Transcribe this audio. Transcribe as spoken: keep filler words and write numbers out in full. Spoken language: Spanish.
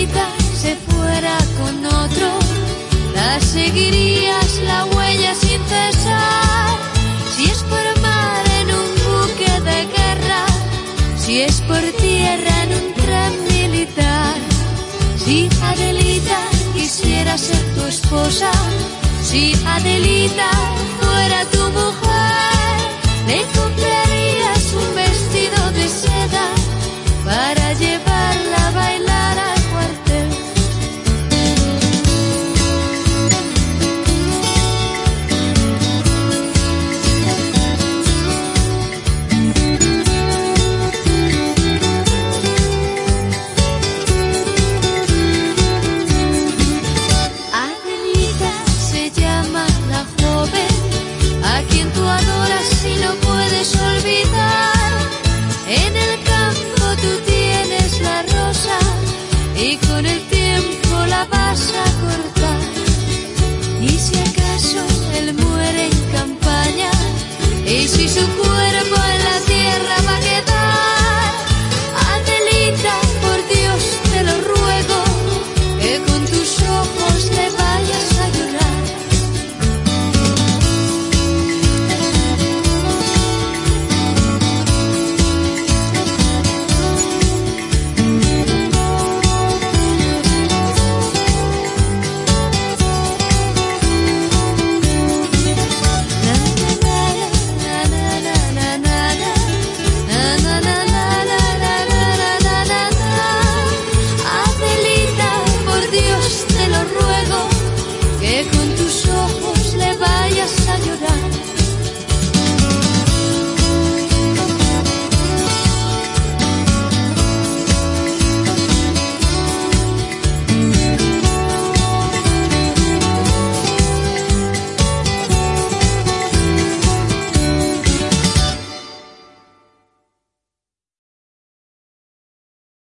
Adelita se fuera con otro, la seguirías la huella sin cesar. Si es por mar en un buque de guerra, si es por tierra en un tren militar. Si Adelita quisiera ser tu esposa, si Adelita fuera tu mujer, le comprarías un vestido de seda para llevar